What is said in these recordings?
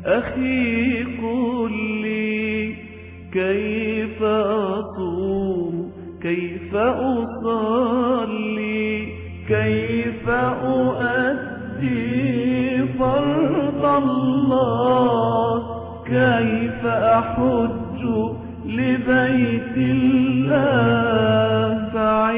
أخي قل لي كيف أصوم، كيف أصلي، كيف أؤدي فرض الله، كيف أحج لبيت الله.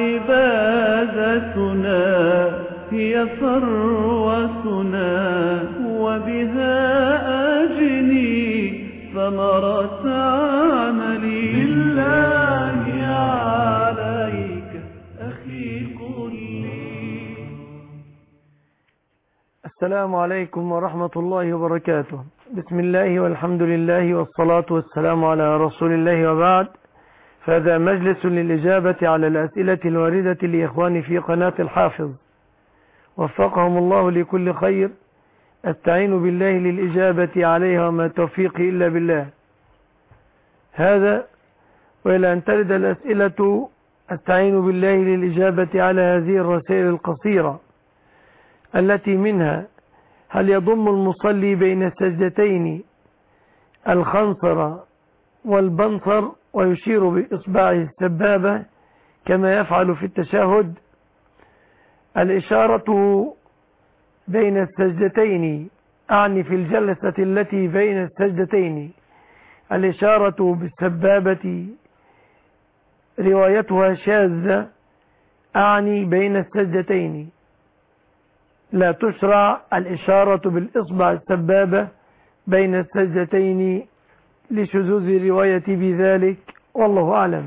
فعبادتنا هي ثروتنا، وبها أجني ثمرة عملي. بالله عليك أخي قل لي. السلام عليكم ورحمة الله وبركاته. بسم الله والحمد لله والصلاة والسلام على رسول الله، وبعد. فهذا مجلس للإجابة على الأسئلة الواردة لإخواني في قناة الحافظ، وفقهم الله لكل خير. استعين بالله للإجابة عليها، وما توفيقي إلا بالله. هذا وإلى أن ترد الأسئلة استعين بالله للإجابة على هذه الرسائل القصيرة، التي منها: هل يضم المصلي بين السجدتين الخنصر والبنصر ويشير بإصبعه السبابة كما يفعل في التشهد؟ الإشارة بين السجدتين، أعني في الجلسة التي بين السجدتين، الإشارة بالسبابة روايتها شاذة، أعني بين السجدتين. لا تشرع الإشارة بالإصبع السبابة بين السجدتين لشذوذ رواية بذلك، والله أعلم.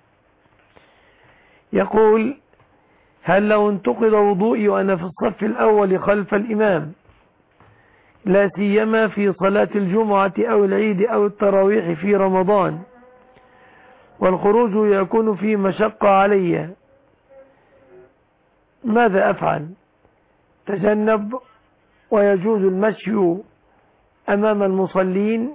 يقول: هل لو انتقض وضوئي وأنا في الصف الأول خلف الإمام، لا سيما في صلاة الجمعة أو العيد أو التراويح في رمضان، والخروج يكون فيه مشقة علي، ماذا أفعل؟ تجنب ويجوز المشي أمام المصلين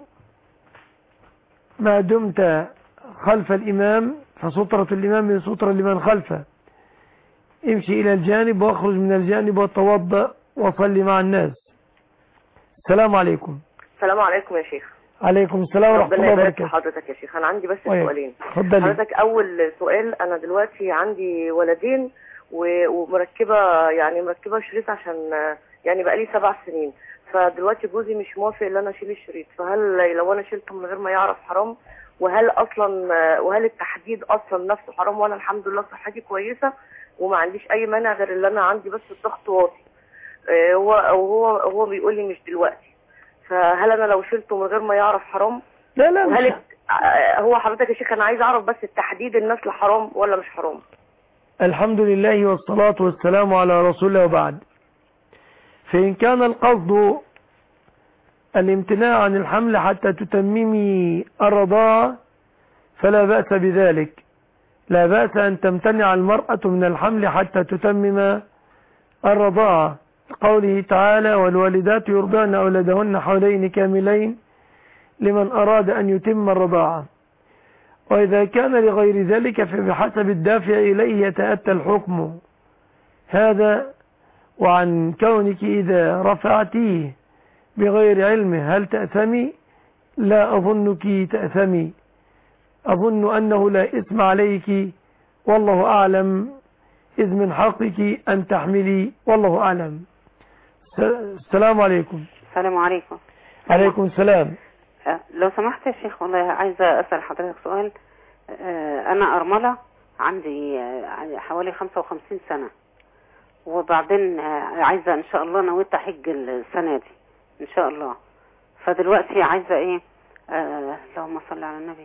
ما دمت خلف الإمام، فسترة الإمام من سترة لمن خلفه. امشي إلى الجانب واخرج من الجانب وتوضأ وصلي مع الناس. السلام عليكم. السلام عليكم يا شيخ. عليكم السلام ورحمة الله وبركاته. حضرتك يا شيخ، أنا عندي بس سؤالين. اتفضلي. حضرتك أول سؤال، أنا دلوقتي عندي ولدين ومركبة، يعني مركبة شريط عشان يعني بقالي 7 سنين، فدلوقتي جوزي مش موافق ان انا اشيل الشريط، فهل لو انا شلته من غير ما يعرف حرام؟ وهل التحديد اصلا نفسه حرام؟ وانا الحمد لله صحتي كويسة وما عنديش اي مانع، غير اللي انا عندي بس الضغط واطي. هو بيقول لي مش دلوقتي، فهل انا لو شلته من غير ما يعرف حرام؟ لا وهل هو حضرتك يا شيخ، انا عايز اعرف بس التحديد النسل حرام ولا مش حرام؟ الحمد لله والصلاة والسلام على رسول الله، وبعد. فإن كان القصد الامتناع عن الحمل حتى تتممي الرضاعة فلا بأس بذلك. لا بأس أن تمتنع المرأة من الحمل حتى تتمم الرضاعة، قوله تعالى: والوالدات يرضعن أولادهن حولين كاملين لمن أراد أن يتم الرضاعة. وإذا كان لغير ذلك فبحسب الدافع إليه يتأتى الحكم. هذا وعن كونك إذا رفعتيه بغير علمه هل تأثمي؟ لا أظنك تأثمي، أظن أنه لا إثم عليك، والله أعلم، إذ من حقك أن تحملي، والله أعلم. السلام عليكم. السلام عليكم. عليكم السلام. لو سمحت يا شيخ، والله عايزة أسأل حضرتك سؤال. أنا أرملة، عندي حوالي 55 سنة، وبعدين عايزة إن شاء الله نويت أحج السنة دي إن شاء الله. فدلوقتي عايزة إيه، اللهم صل على النبي،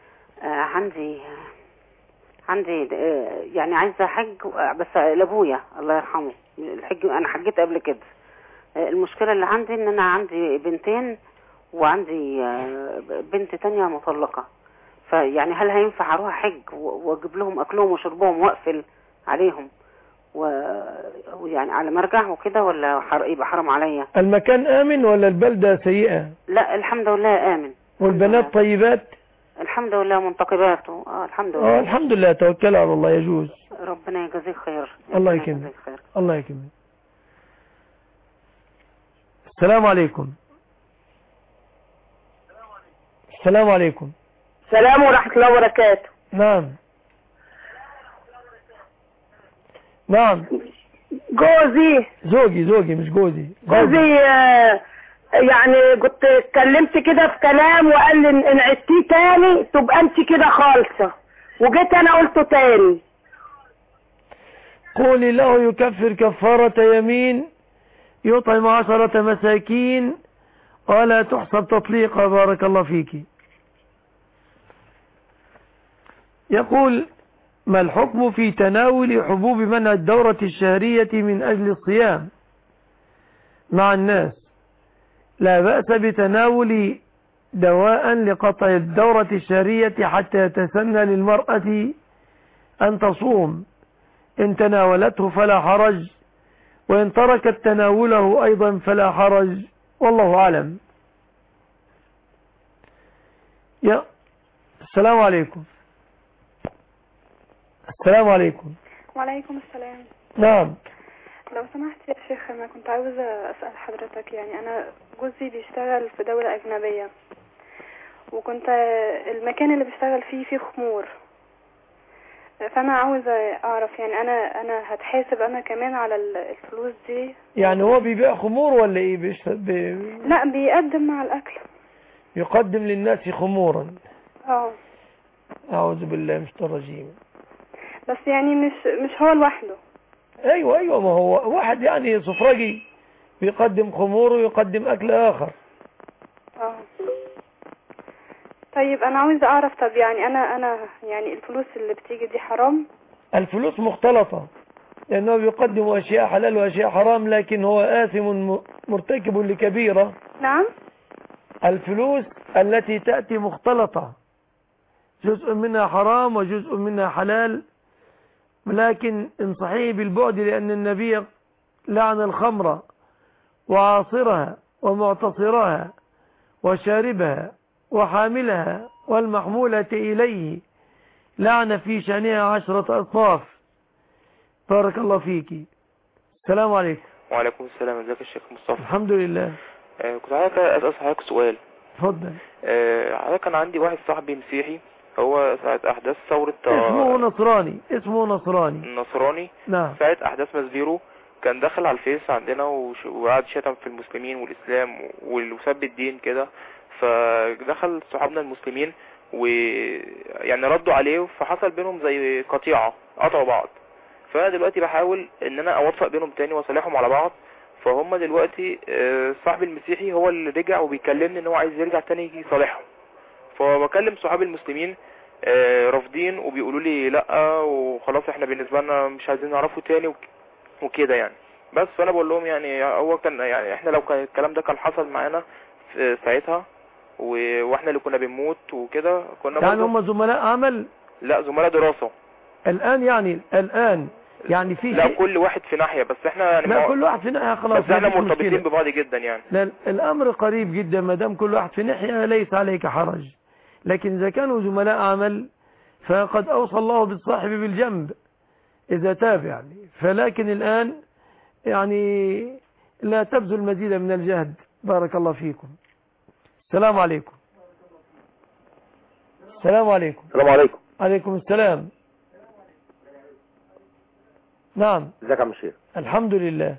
عندي يعني عايزة حج بس لأبويا الله يرحمه. الحج أنا حجيت قبل كده. المشكلة اللي عندي إن أنا عندي بنتين وعندي بنت تانية مطلقة، فيعني هل هينفع أروح حج وأجيب لهم أكلهم وشربهم وأقفل عليهم ويعني على مرجع وكده، ولا يبقى حرام عليا؟ المكان آمن ولا البلدة سيئة؟ لا الحمد لله آمن. والبنات طيبات؟ الحمد لله منتقبات. الحمد لله. الحمد لله، توكل على الله، يجوز. ربنا يجزيك خير. الله يكرمك. الله يكرمك. السلام عليكم. السلام عليكم. السلام ورحمة الله وبركاته. نعم نعم. زوجي مش جوزي. يعني كنت اتكلمت كده في كلام وقال لي ان عدتيه تاني تبقى انت كده خالصة، وجيت انا قلته تاني. قولي له يكفر كفارة يمين، يطعم 10 مساكين ولا تحسب تطليقا. بارك الله فيك. يقول: ما الحكم في تناول حبوب منع الدورة الشهرية من أجل الصيام مع الناس؟ لا بأس بتناول دواء لقطع الدورة الشهرية حتى يتسنى للمرأة أن تصوم، إن تناولته فلا حرج، وإن تركت تناوله أيضا فلا حرج، والله أعلم. السلام عليكم. السلام عليكم. وعليكم السلام. نعم. لو سمحت يا شيخ، أنا كنت عاوزة أسأل حضرتك، يعني أنا جوزي بيشتغل في دولة أجنبية، وكنت المكان اللي بيشتغل فيه خمور، فأنا عاوزة أعرف يعني أنا هتحاسب أنا كمان على الفلوس دي؟ يعني هو بيبيع خمور ولا إيه؟ لا، بيقدم مع الأكل، يقدم للناس خمورا. أعوذ بالله من الشيطان الرجيم. بس يعني مش هو لوحده. ايوه، ما هو واحد يعني سفرجي بيقدم خمور ويقدم اكل اخر. طيب انا عاوز اعرف، طب يعني انا يعني الفلوس اللي بتيجي دي حرام؟ الفلوس مختلطة، لانه بيقدم اشياء حلال واشياء حرام، لكن هو آثم مرتكب لكبيرة. نعم. الفلوس التي تأتي مختلطة، جزء منها حرام وجزء منها حلال، لكن انصحيه بالبعد، لأن النبي لعن الخمر وعاصرها ومعتصرها وشاربها وحاملها والمحمولة إليه، لعن في شأنها 10 أصناف. بارك الله فيك. السلام عليكم. وعليكم السلام. ازيك يا شيخ مصطفى؟ الحمد لله. كنت عايز أسأل حضرتك سؤال. اتفضل. حضرتك كان عندي واحد صاحبي مسيحي، هو ساعة أحداث ثورة اسمه نصراني. نعم. ساعة أحداث مسبيرو كان دخل على الفيس عندنا وقعد شتم في المسلمين والإسلام وسب الدين كده، فدخل صحابنا المسلمين ويعني ردوا عليه، فحصل بينهم زي قطيعة، قطعوا بعض. فأنا دلوقتي بحاول إن أنا أوفق بينهم تاني وأصالحهم على بعض. فهم دلوقتي صاحبي المسيحي هو اللي رجع وبيكلمني إن هو عايز يرجع تاني يصالحهم، فبكلم صحابي المسلمين رافضين وبيقولوا لي لا وخلاص احنا بالنسبه لنا مش عايزين نعرفه تاني وكده يعني. بس فانا بقول لهم يعني هو كان يعني احنا لو كان الكلام ده كان حصل معانا في ساعتها واحنا اللي كنا بنموت وكده كنا يعني هم زملاء عمل؟ لا، زملاء دراسه. الان يعني في لا، كل واحد في ناحيه، بس احنا يعني لا كل واحد في ناحيه خلاص، بس احنا مرتبطين ببعض جدا يعني. لا، الامر قريب جدا، ما دام كل واحد في ناحيه ليس عليك حرج. لكن إذا كانوا زملاء عمل فقد أوصى الله بالصاحب بالجنب إذا تاب يعني. فلكن الآن يعني لا تبذل مزيدا من الجهد. بارك الله فيكم. السلام عليكم. السلام عليكم. السلام عليكم. عليكم السلام. نعم. ازيك يا عم الشيخ؟ الحمد لله.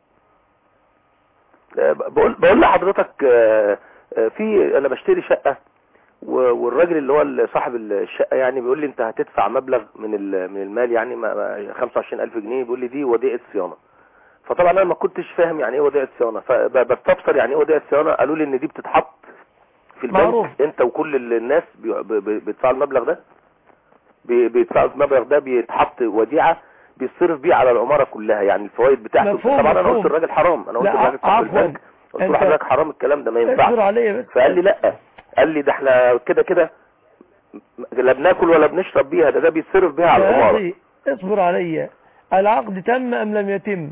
بقول لحضرتك في انا بشتري شقة، والراجل اللي هو صاحب الشقة يعني بيقول لي انت هتدفع مبلغ من المال يعني 25,000 جنيه، بيقول لي دي وديعة صيانة. فطبعا انا ما كنتش فاهم يعني ايه وديعة صيانة، فبستفسر يعني ايه وديعة صيانة. قالوا لي ان دي بتتحط في البنك معروف. انت وكل الناس بيدفعوا المبلغ ده، بيدفعوا المبلغ ده، بيتحط وديعة بيصرف بيه على العمارة كلها يعني الفوائد بتاعته. طبعا انا قلت الراجل حرام، انا قلت الراجل صاحب البنك، قلت له حضرتك حرام الكلام ده ما ينفعش. فقال لي لا، قال لي ده احنا كده لا بناكل ولا بنشرب بيها، ده بيتصرف بيها على العمارة. اصبر عليا، العقد تم ام لم يتم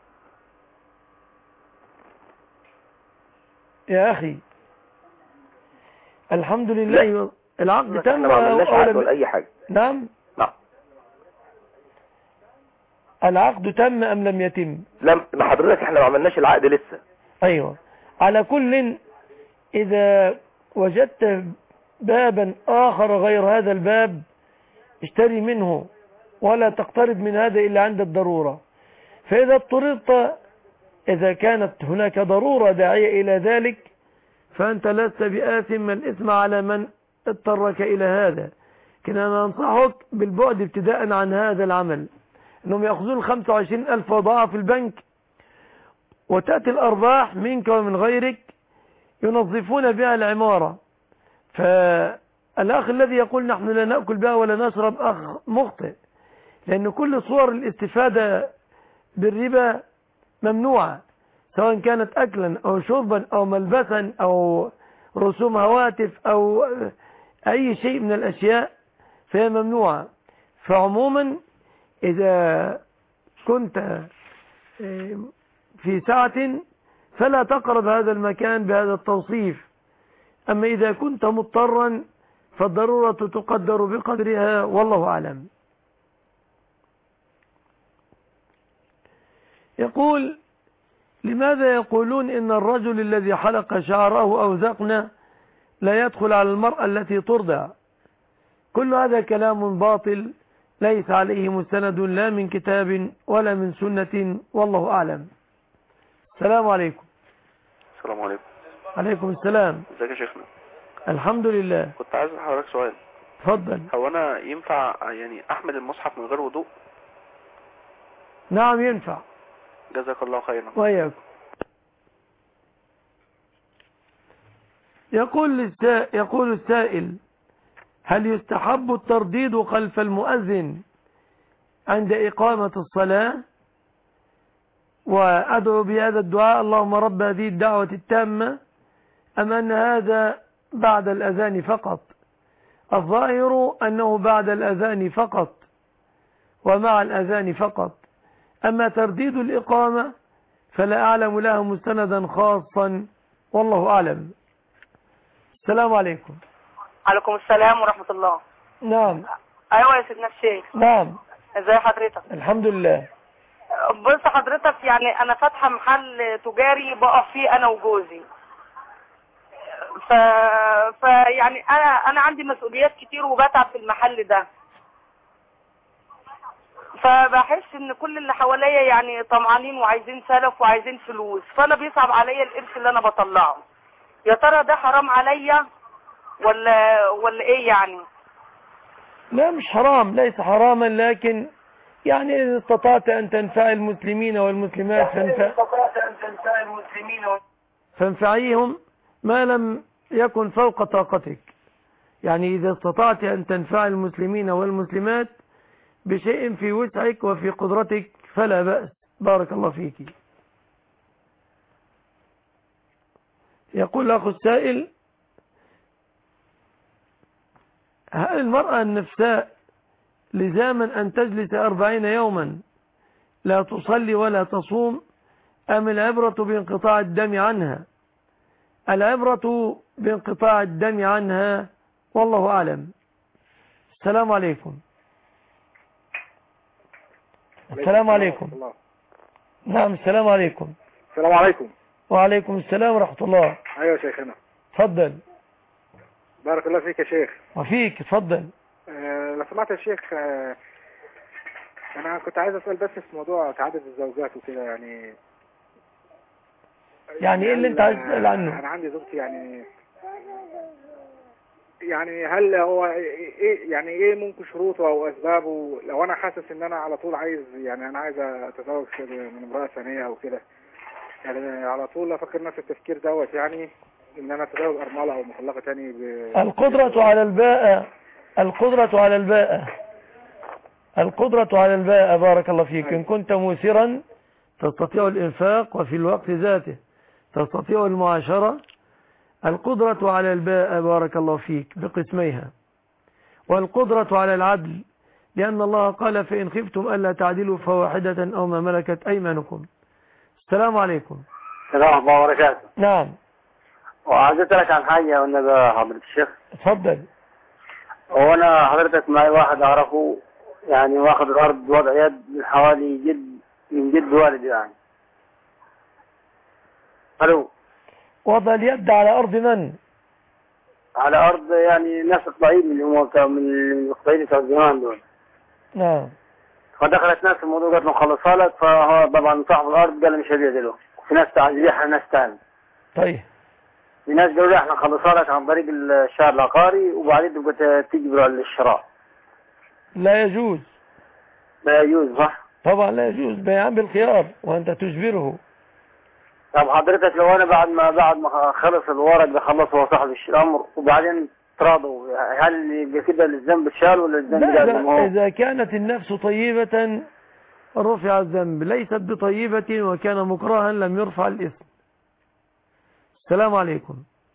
يا اخي؟ الحمد لله لا. العقد تم ما عملناش عقد ولا اي حاجة. نعم. العقد تم ام لم يتم؟ لم حضرتك احنا ما عملناش العقد لسه. ايوه. على كل، اذا وجدت بابا آخر غير هذا الباب اشتري منه ولا تقترب من هذا إلا عند الضرورة. فإذا اضطررت، إذا كانت هناك ضرورة داعية إلى ذلك، فأنت لست بآثم، الإثم على من اضطرك إلى هذا. لكن أنا أنصحك بالبعد ابتداء عن هذا العمل، أنهم يأخذون 25,000 وضعها في البنك، وتأتي الأرباح منك ومن غيرك ينظفون بها العمارة. فالأخ الذي يقول نحن لا نأكل بها ولا نشرب أخ مخطئ، لأن كل صور الاستفادة بالربا ممنوعة، سواء كانت أكلا أو شربا أو ملبسا أو رسوم هواتف أو أي شيء من الأشياء فهي ممنوعة. فعموما إذا كنت في ساعة فلا تقرب هذا المكان بهذا التوصيف. أما إذا كنت مضطرا فالضرورة تقدر بقدرها، والله أعلم. يقول: لماذا يقولون إن الرجل الذي حلق شعره أو ذقنه لا يدخل على المرأة التي ترضع؟ كل هذا كلام باطل ليس عليه مستند لا من كتاب ولا من سنة، والله أعلم. السلام عليكم. السلام عليكم. عليكم السلام. ازيك يا شيخنا؟ الحمد لله. كنت عايز حضرتك سؤال. اتفضل. هو انا ينفع يعني احمل المصحف من غير وضوء؟ نعم ينفع. جزاك الله خيرا. وإياكم. يقول السائل: هل يستحب الترديد خلف المؤذن عند إقامة الصلاة؟ وأدعو بهذا الدعاء: اللهم رب هذه الدعوة التامة، أم أن هذا بعد الأذان فقط؟ الظاهر أنه بعد الأذان فقط ومع الأذان فقط. أما ترديد الإقامة فلا أعلم له مستندا خاصا، والله أعلم. السلام عليكم. عليكم السلام ورحمة الله. نعم. أيوة يا سيدنا الشيخ. نعم. ازي حضرتك؟ الحمد لله. بص حضرتك، يعني أنا فاتحة محل تجاري بقف فيه أنا وجوزي. يعني أنا عندي مسؤوليات كتير وبتعب في المحل ده، فبحس ان كل اللي حواليا يعني طمعانين وعايزين سلف وعايزين فلوس، فانا بيصعب عليا القرش اللي انا بطلعه. يا ترى ده حرام عليا ولا ايه يعني؟ لا مش حرام، ليس حراما، لكن يعني إذا استطعت أن تنفع المسلمين والمسلمات فانفعيهم ما لم يكن فوق طاقتك. يعني إذا استطعت أن تنفع المسلمين والمسلمات بشيء في وسعك وفي قدرتك فلا بأس. بارك الله فيك. يقول الأخ السائل: هل المرأة النفساء لزاما أن تجلس 40 يوما لا تصلي ولا تصوم، أم العبرة بانقطاع الدم عنها؟ العبرة بانقطاع الدم عنها، والله أعلم. السلام عليكم. السلام عليكم. نعم السلام عليكم. السلام عليكم. وعليكم السلام ورحمة الله. ايوه يا شيخنا. تفضل. بارك الله فيك يا شيخ. وفيك. تفضل. لو سمعت يا شيخ، انا كنت عايز اسال بس في موضوع تعدد الزوجات وكده، يعني ايه اللي انت عايز تسال عنه؟ انا عندي زوجتي، يعني هل هو ايه ممكن شروطه او اسبابه لو انا حاسس ان انا على طول عايز اتزوج من امرأة ثانية او كده، يعني على طول افكر نفس التفكير دوت، يعني ان انا اتزوج ارملة او مطلقة تاني القدرة على الباءة. القدرة على الباءة. بارك الله فيك. إن كنت موسرا تستطيع الإنفاق وفي الوقت ذاته تستطيع المعاشرة. القدرة على الباءة بارك الله فيك بقسميها، والقدرة على العدل، لأن الله قال: فإن خفتم ألا تعدلوا فواحدة أو ما ملكت أيمانكم. السلام عليكم. السلام ورحمة الله وبركاته. نعم. وعايز أسألك عن حاجة والنبي حضرة الشيخ. اتفضل. هو أنا حضرتك معي واحد أعرفه، يعني واخد الأرض وضع يد من حوالي من جد والدي يعني. ألو. وضع اليد على أرض من؟ على أرض يعني ناس الضعيف من المقطعين بتوع الزمان دول. نعم. فدخلت ناس الموضوع قالت له خلصها لك، فهو طبعا صاحب الأرض قال مش هبيع له، في ناس تعزيحها ناس تاني. طيب. في ناس قالوا لي احنا نخلصها لك عن طريق الشهر العقاري وبعدين تبقى تجبر على الشراء. لا يجوز. لا يجوز صح؟ طبعا لا يجوز بيعان بالخيار وأنت تجبره. طب حضرتك لو أنا بعد ما خلص الورق بخلصه هو صاحب الأمر وبعدين تراضوا، هل يبقى كده الذنب اتشال ولا الذنب لا زي ما هو؟ إذا كانت النفس طيبة رفع الذنب، ليست بطيبة وكان مكرها لم يرفع الإثم. السلام عليكم.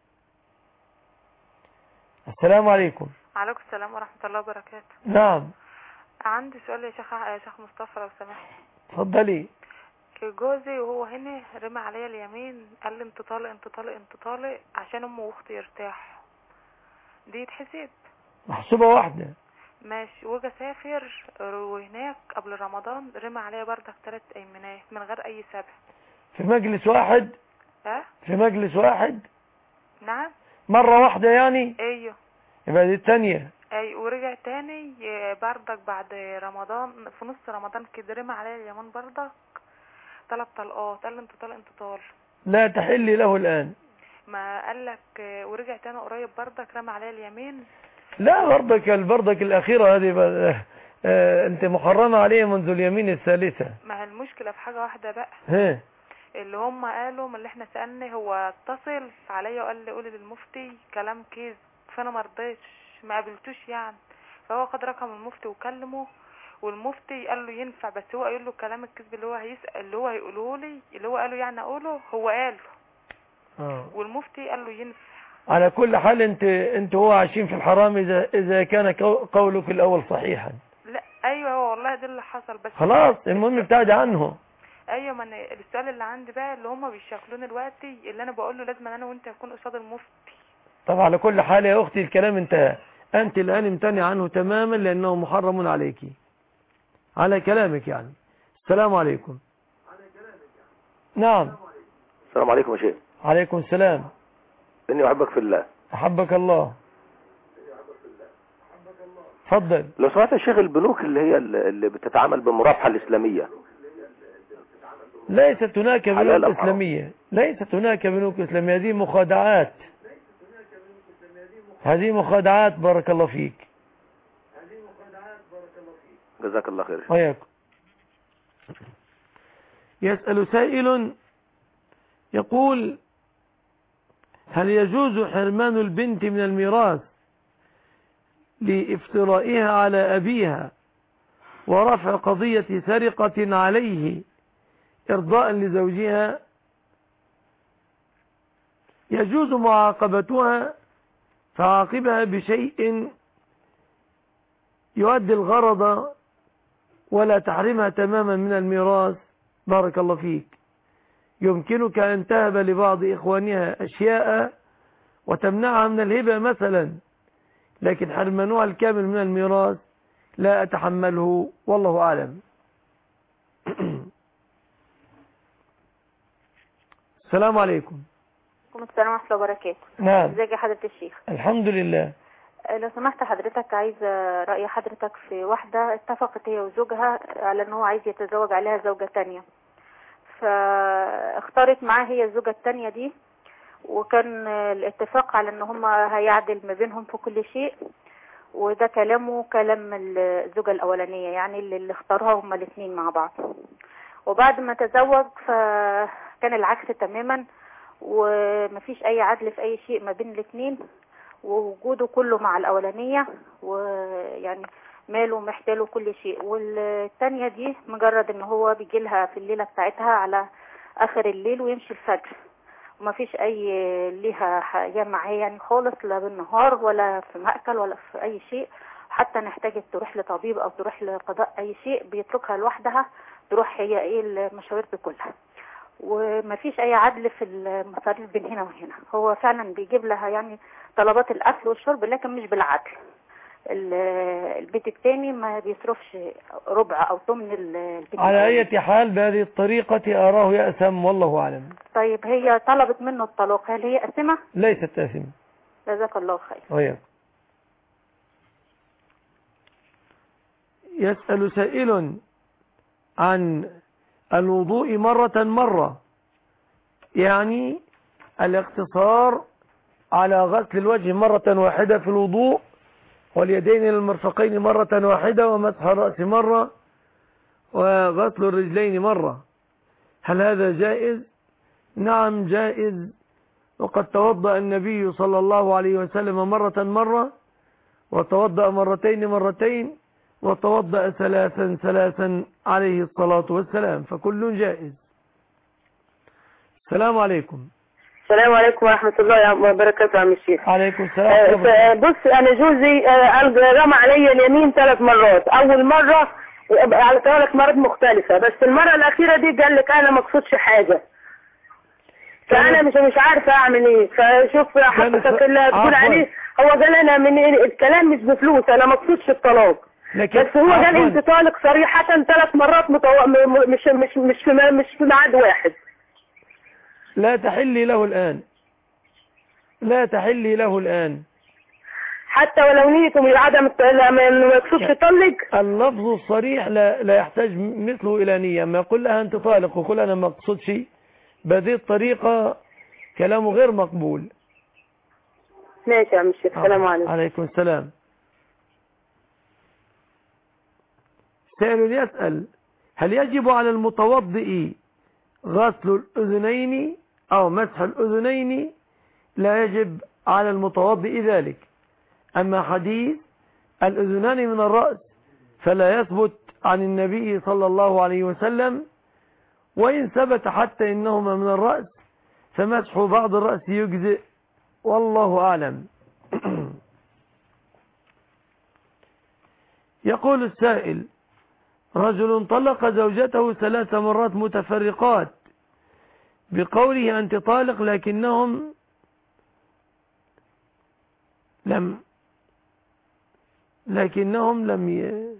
السلام عليكم. عليكم السلام ورحمة الله وبركاته. نعم. عندي سؤال يا شيخ مصطفى لو سمحت. اتفضلي. جوزي وهو هنا رمى عليا اليمين، قال لي انت طالق انت طالق انت طالق عشان امه واختي يرتاحوا. دي يتحسب؟ محسوبة واحدة. ماشي. وجا سافر وهناك قبل رمضان رمى عليا بردك 3 ايمانات من غير اي سبب. في مجلس واحد؟ في مجلس واحد؟ نعم. مرة واحدة يعني؟ ايوه. يبقى دي الثانية. اي ورجع تاني بردك بعد رمضان في نص رمضان كده رمى عليا اليمين بردك 3 طلقات، قال لي انت طالق انت طالق. لا تحلي له الآن. ما قال لك ورجع تاني قريب بردك رمى عليا اليمين. لا بردك الأخيرة هذه انت محرمة عليه منذ اليمين الثالثة. ما هي المشكلة في حاجة واحدة بقى. اللي هم قالوا من اللي احنا سألني هو اتصل عليا وقال لي قولي للمفتي كلام كذب، فانا ما رضيتش ما قابلتوش يعني، فهو خد رقم المفتي وكلمه والمفتي قال له ينفع، بس هو قال له كلام الكذب اللي هو هيسأل اللي هو هيقوله لي اللي هو قاله يعني اقوله هو قاله. والمفتي قال له ينفع. على كل حال انت هو عايشين في الحرام اذا كان قولك الاول صحيحا. لا ايوه والله ده اللي حصل، بس خلاص المهم ابتعد عنه. ايوه. ما السؤال اللي عندي بقى اللي هم بيشكلوني دلوقتي اللي انا بقول له لازم انا وانت نكون قصاد المفتي. طبعا على كل حال يا اختي الكلام انتهى، انت الان امتنع عنه تماما لانه محرم عليك على كلامك يعني. السلام عليكم. نعم. السلام عليكم يا شيخ. عليكم السلام. اني احبك في الله. احبك الله. اتفضل. لو سمعت يا شيخ البنوك اللي بتتعامل بالمرابحة الإسلامية ليست هناك بنوك إسلامية، ليست هناك بنوك إسلامية، هذه مخادعات، هذه مخادعات. بارك الله فيك. جزاك الله خير. وياكم. يسأل سائل يقول هل يجوز حرمان البنت من الميراث لافترائها على أبيها ورفع قضية سرقة عليه إرضاء لزوجها؟ يجوز معاقبتها فعاقبها بشيء يؤدي الغرض ولا تحرمها تماما من الميراث. بارك الله فيك. يمكنك أن تهب لبعض إخوانها أشياء وتمنعها من الهبة مثلا، لكن حرمانها الكامل من الميراث لا أتحمله والله أعلم. السلام عليكم. وعليكم السلام ورحمة الله وبركاته. نعم. ازيك يا حضرة الشيخ؟ الحمد لله. لو سمحت حضرتك عايزة رأي حضرتك في واحدة اتفقت هي وزوجها على ان هو عايز يتزوج عليها زوجة تانية، فاختارت معاه هي الزوجة التانية دي، وكان الاتفاق على ان هم هيعدل ما بينهم في كل شيء، وده كلامه كلام الزوجة الاولانية يعني اللي اختاروها هم الاثنين مع بعض. وبعد ما تزوج فكان العكس تماما، ومفيش اي عدل في اي شيء ما بين الاثنين، ووجوده كله مع الاولانية، ويعني ماله محتاله كل شيء. والتانية دي مجرد ان هو بيجي لها في الليلة بتاعتها على اخر الليل ويمشي الفجر، ومفيش اي ليها حاجة معاه يعني خالص، لا بالنهار ولا في مأكل ولا في اي شيء. حتى نحتاجت تروح لطبيب او تروح لقضاء اي شيء بيتركها لوحدها تروح هي المشاوير دي كلها، ومفيش اي عدل في المصاريف بين هنا وهنا. هو فعلا بيجيب لها يعني طلبات الاكل والشرب لكن مش بالعدل. البيت الثاني ما بيصرفش ربع او ثمن البيت. على اي حال بهذه الطريقة اراه يأثم والله اعلم. طيب هي طلبت منه الطلاق، هل هي آثمة؟ ليست آثمة. جزاك الله خير. وياك. يسأل سائل عن الوضوء مرة، يعني الاقتصار على غسل الوجه مرة واحدة في الوضوء، واليدين للمرفقين مرة واحدة، ومسح الرأس مرة، وغسل الرجلين مرة. هل هذا جائز؟ نعم جائز، وقد توضأ النبي صلى الله عليه وسلم مرة، وتوضأ مرتين، وتوضأ ثلاثا عليه الصلاة والسلام، فكل جائز. السلام عليكم. السلام عليكم ورحمة الله وبركاته يا عم الشيخ. عليكم السلام. بص أنا جوزي رمى علي اليمين 3 مرات. أول مرة على 3 مرات مختلفة، بس المرة الأخيرة دي قال لك أنا ما اقصدش حاجة، فأنا مش عارفة أعمل إيه. فشوف حضرتك اللي تقول عليه، هو قال أنا من الكلام مش بفلوس، أنا ما اقصدش الطلاق، بس هو قال أنت طالق صريحة 3 مرات مش في ميعاد واحد. لا تحلي له الآن، حتى ولو نيته من عدم ما يقصدش يطلق. اللفظ الصريح لا يحتاج مثله إلى نية. ما يقول لها أنت طالق وقل أنا ما اقصدش، بهذه الطريقة كلامه غير مقبول. ماشي يا عم الشيخ. السلام عليكم. عليكم السلام. سائل يسأل هل يجب على المتوضئ غسل الأذنين أو مسح الأذنين؟ لا يجب على المتوضئ ذلك. أما حديث الأذنان من الرأس فلا يثبت عن النبي صلى الله عليه وسلم، وإن ثبت حتى إنهما من الرأس فمسح بعض الرأس يجزئ، والله أعلم. يقول السائل رجل طلق زوجته 3 مرات متفرقات بقوله أنت طالق، لكنهم لم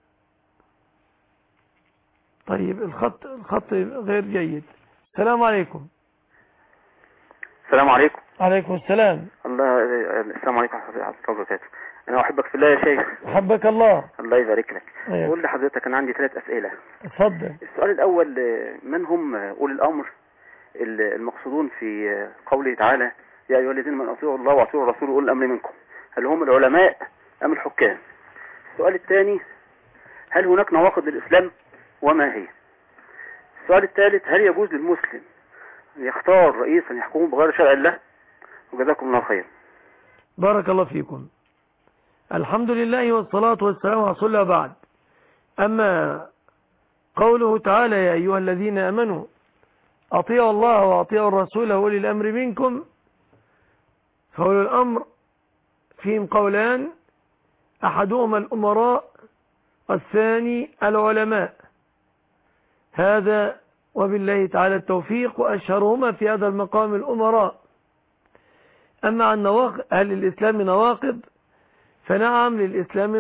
طيب الخط غير جيد. السلام عليكم. السلام عليكم. عليكم السلام. السلام عليكم ورحمة الله وبركاته. أنا أحبك في الله يا شيخ. أحبك الله. الله يبارك لك. قول لحضرتك أنا عندي 3 أسئلة. اتفضل. السؤال الأول، من هم أولي الأمر المقصودون في قوله تعالى يا أيها الذين آمنوا أطيعوا الله وأطيعوا الرسول وأولي الأمر منكم؟ هل هم العلماء أم الحكام؟ السؤال الثاني، هل هناك نواقض للإسلام وما هي؟ السؤال الثالث، هل يجوز للمسلم أن يختار رئيسا يحكمه بغير شرع الله؟ وجزاكم الله خير. بارك الله فيكم. الحمد لله والصلاة والسلام على رسول الله بعد. أما قوله تعالى يا أيها الذين آمنوا أطيعوا الله وأطيعوا الرسول وأولي الأمر منكم، فأولي الأمر فيهم قولان، أحدهما الأمراء والثاني العلماء. هذا وبالله تعالى التوفيق، وأشهرهما في هذا المقام الأمراء. أما عن هل للإسلام نواقض؟ فنعم للإسلام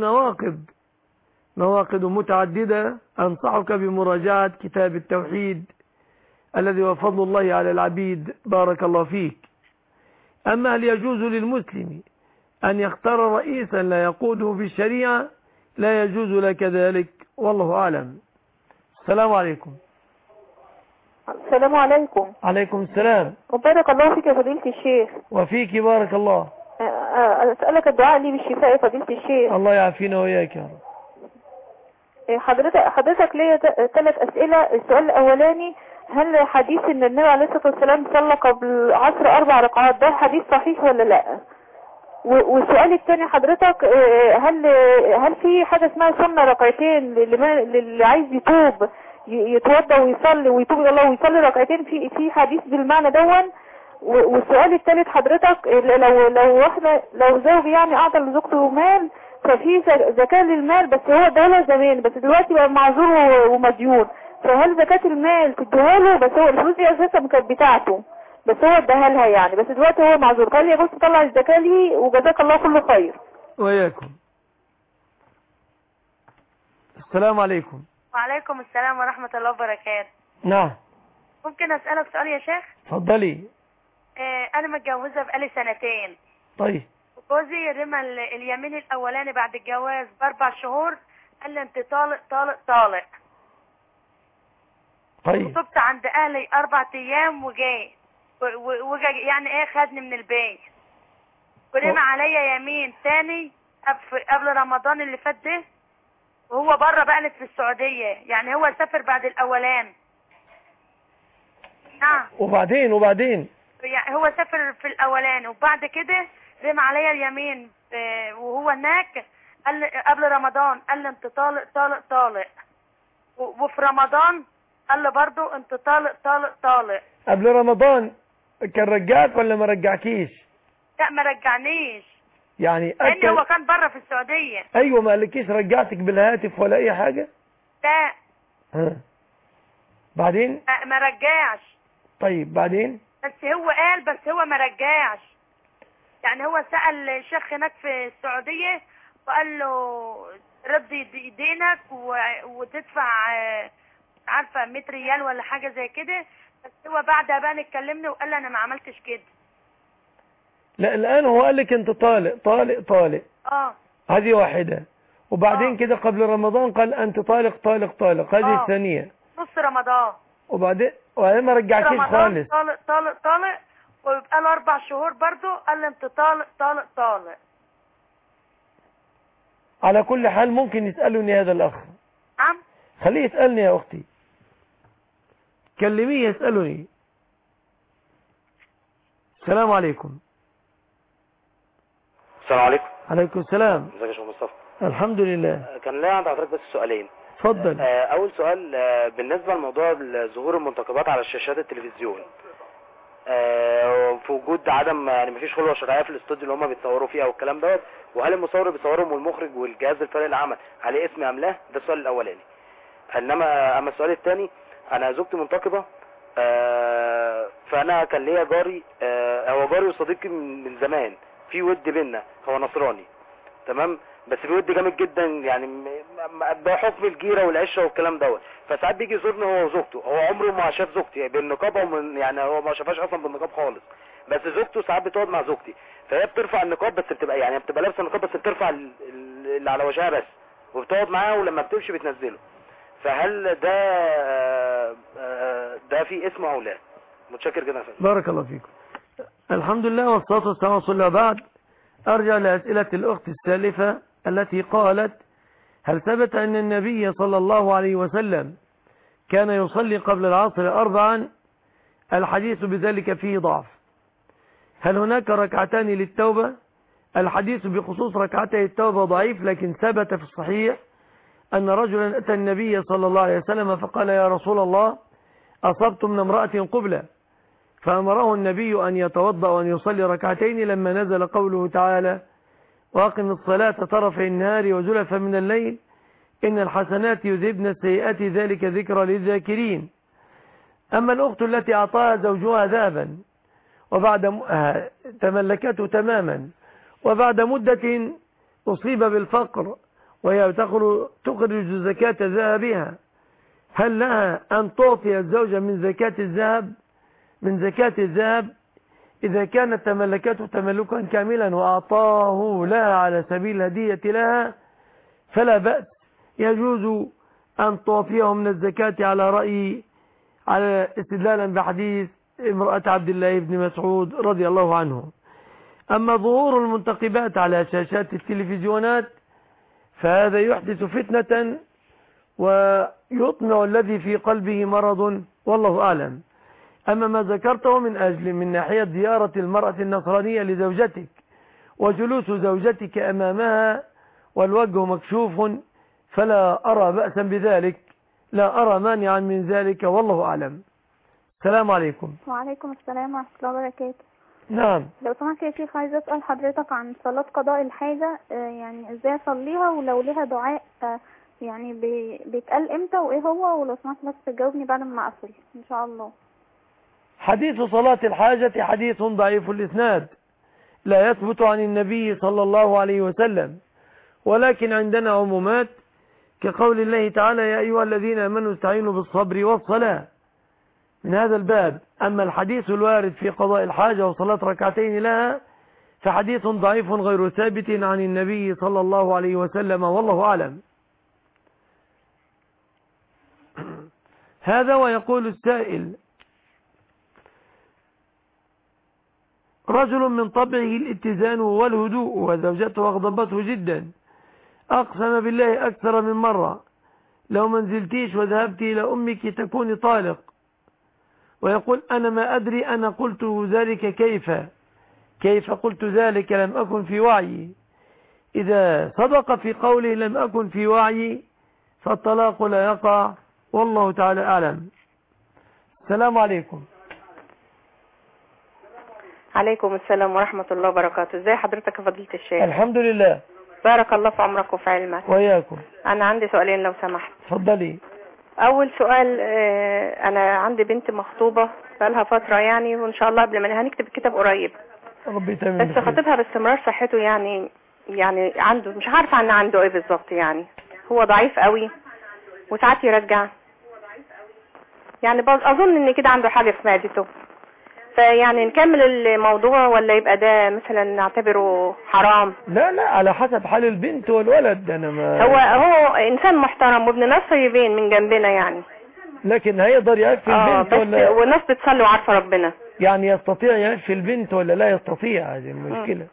نواقض متعددة. أنصحك بمراجعة كتاب التوحيد الذي هو فضل الله على العبيد. بارك الله فيك. أما هل يجوز للمسلم أن يختار رئيسا لا يقوده بالشريعة؟ لا يجوز لك ذلك، والله أعلم. السلام عليكم. السلام عليكم. عليكم السلام. وبارك الله فيك يا فضيلة الشيخ. وفيك بارك الله. أسألك الدعاء لي بالشفاء يا فضيلة الشيخ. الله يعافينا وإياك يا رب. حضرتك ليا 3 أسئلة. السؤال الأولاني، هل حديث ان النبي عليه الصلاة والسلام صلى قبل العصر 4 ركعات ده حديث صحيح ولا لا؟ والسؤال الثاني حضرتك، هل في حاجة اسمها سنة ركعتين للي عايز يتوب يتوضى ويصلي ويتوب الى الله ويصلي ركعتين، في حديث بالمعنى دون؟ والسؤال الثالث حضرتك، لو زوج يعني اعطى لزوجته مال، ففي زكاة للمال، بس هو اداها زمان بس دلوقتي بقى معذور ومديون، فهل زكاة المال تديها له؟ بس هو الفلوس دي اساسا كانت بتاعته بس هو اداها لها يعني، بس دلوقتي هو معذور، فهل يجوز تطلع الزكاة ليه؟ وجزاك الله كل خير. وإياكم. السلام عليكم. وعليكم السلام ورحمة الله وبركاته. نعم. ممكن أسألك سؤال يا شيخ؟ اتفضلي. أنا متجوزة بقالي 2 سنين، طيب. جوزي رمى اليمين الاولاني بعد الجواز ب4 شهور، قال لي انت طالق طالق طالق. طيب. وصبت عند اهلي 4 ايام وجاي يعني ايه خدني من البيت، ورمى عليا يمين تاني قبل رمضان اللي فات ده، وهو بره بقى في السعودية، يعني هو سافر بعد الاولان. نعم. وبعدين يعني هو سافر في الاولان وبعد كده رمى عليا اليمين وهو هناك، قال لي قبل رمضان قال لي انت طالق طالق طالق، وفي رمضان قال لي برضه انت طالق طالق طالق. قبل رمضان كان رجعك ولا ما رجعكيش؟ لا ما رجعنيش، يعني لان هو كان بره في السعودية. ايوه ما قالكيش رجعتك بالهاتف ولا اي حاجة؟ لا. بعدين؟ ما رجعش. طيب بعدين؟ بس هو قال، بس هو ما رجعش، يعني هو سأل الشيخ هناك في السعودية وقال له ردي دينك وتدفع عارفة 100 ريال ولا حاجة زي كده، بس هو بعدها بقى نتكلمني وقال لي انا ما عملتش كده. لا الان هو قال لك انت طالق طالق طالق. هذه واحدة. وبعدين كده قبل رمضان قال انت طالق طالق طالق، هذه الثانية. نص رمضان. وبعدين ما رجعكيش خالص. طالق طالق طالق، ويبقى له 4 شهور برضه قال لي انت طالق طالق طالق. على كل حال ممكن يسألني هذا الأخ. نعم. خليه يسألني يا أختي، كلميه يسألني. السلام عليكم. السلام عليكم. عليكم السلام. ازيك يا شيخ مصطفى؟ الحمد لله. كان ليا عند حضرتك بس سؤالين. اتفضل. اول سؤال بالنسبه لموضوع ظهور المنتقبات على شاشات التلفزيون، في وجود عدم يعني مفيش خلوه شرعيه في الاستوديو اللي هم بيتصوروا فيها والكلام دوت، وهل المصور بيصورهم والمخرج والجهاز الفريق العمل عليه اسم ام لا؟ ده السؤال الاولاني. اما السؤال الثاني، انا زوجتي منتقبه، فانا كان ليا جاري، هو جاري وصديقي من زمان، في ود بينا، هو نصراني تمام، بس في ود جامد جدا يعني بحكم الجيره والعشره والكلام دوت، فساعات بيجي يزورني هو وزوجته، هو عمره ما شاف زوجتي بالنقاب، يعني هو ما شافهاش اصلا بالنقاب خالص، بس زوجته ساعات بتقعد مع زوجتي، فهي بترفع النقاب بس بتبقى يعني بتبقى لابسه النقاب بس بترفع اللي على وجهها بس، وبتقعد معاه ولما بتمشي بتنزله، فهل ده في اسم او لا؟ متشكر جدا يا فندم. بارك الله فيكم. الحمد لله والصلاه والسلام على رسول الله. بعد ارجع لاسئله الاخت السالفه التي قالت هل ثبت ان النبي صلى الله عليه وسلم كان يصلي قبل العصر 4؟ الحديث بذلك فيه ضعف. هل هناك ركعتان للتوبة؟ الحديث بخصوص ركعتي التوبة ضعيف، لكن ثبت في الصحيح أن رجلا أتى النبي صلى الله عليه وسلم فقال يا رسول الله أصبت من امرأة قبلة، فأمره النبي أن يتوضأ وأن يصلي ركعتين لما نزل قوله تعالى وأقم الصلاة طرفي النهار وزلفا من الليل إن الحسنات يذهبن السيئات ذلك ذكرى للذاكرين. أما الأخت التي أعطاها زوجها ذهبا وبعد تملكته تماما وبعد مدة أصيب بالفقر وهي تخرج زكاة ذهبها، هل لها أن تعطي الزوجة من زكاة الذهب إذا كانت تملكته تملكا كاملا وأعطاه لها على سبيل الهدية لها فلا بأس، يجوز أن تعطيه من الزكاة على استدلالا بحديث امرأة عبد الله بن مسعود رضي الله عنه. أما ظهور المنتقبات على شاشات التلفزيونات فهذا يحدث فتنة ويطمع الذي في قلبه مرض والله أعلم. أما ما ذكرته من ناحية زيارة المرأة النصرانية لزوجتك وجلوس زوجتك أمامها والوجه مكشوف فلا أرى بأسا بذلك، لا أرى مانعا من ذلك والله أعلم. السلام عليكم. وعليكم السلام ورحمة الله وبركاته. نعم. لو سمحت يا شيخ عايزة أسأل حضرتك عن صلاة قضاء الحاجة، يعني ازاي أصليها ولو لها دعاء يعني بيتقال امتى وايه هو، ولو سمحت بس تجاوبني بعد ما أقفل إن شاء الله. حديث صلاة الحاجة حديث ضعيف الإسناد لا يثبت عن النبي صلى الله عليه وسلم، ولكن عندنا عمومات كقول الله تعالى يا أيها الذين آمنوا استعينوا بالصبر والصلاة من هذا الباب. أما الحديث الوارد في قضاء الحاجة وصلاة ركعتين لها فحديث ضعيف غير ثابت عن النبي صلى الله عليه وسلم، والله أعلم. هذا ويقول السائل: رجل من طبعه الاتزان والهدوء وزوجته أغضبته جدا، أقسم بالله أكثر من مرة لو ما نزلتيش وذهبت إلى أمك تكوني طالق، ويقول: أنا ما أدري أنا قلت ذلك كيف قلت ذلك، لم أكن في وعي. إذا صدق في قوله لم أكن في وعي فالطلاق لا يقع، والله تعالى أعلم. السلام عليكم. عليكم السلام ورحمة الله وبركاته. ازي حضرتك يا فضيلة الشيخ؟ الحمد لله. بارك الله في عمرك وفي علمك. وإياكم. أنا عندي سؤالين لو سمحت. اتفضلي. أول سؤال، أنا عندي بنت مخطوبة بقالها فترة يعني، وإن شاء الله قبل ما هنكتب الكتاب قريب. ربي يتمم. بس خطيبها باستمرار صحته يعني عنده، مش عارفة عنده إيه بالظبط، يعني هو ضعيف قوي وساعات يرجع، يعني أظن إن كده عنده حاجة في معدته. فيعني نكمل الموضوع ولا يبقى ده مثلا نعتبره حرام؟ لا على حسب حال البنت والولد. أنا ما هو إنسان محترم وابن ناس طيبين من جنبنا يعني، لكن هيقدر يعف البنت ولا؟ والناس بتصلي وعارفة ربنا. يعني يستطيع يعف البنت ولا لا يستطيع؟ هذه المشكلة.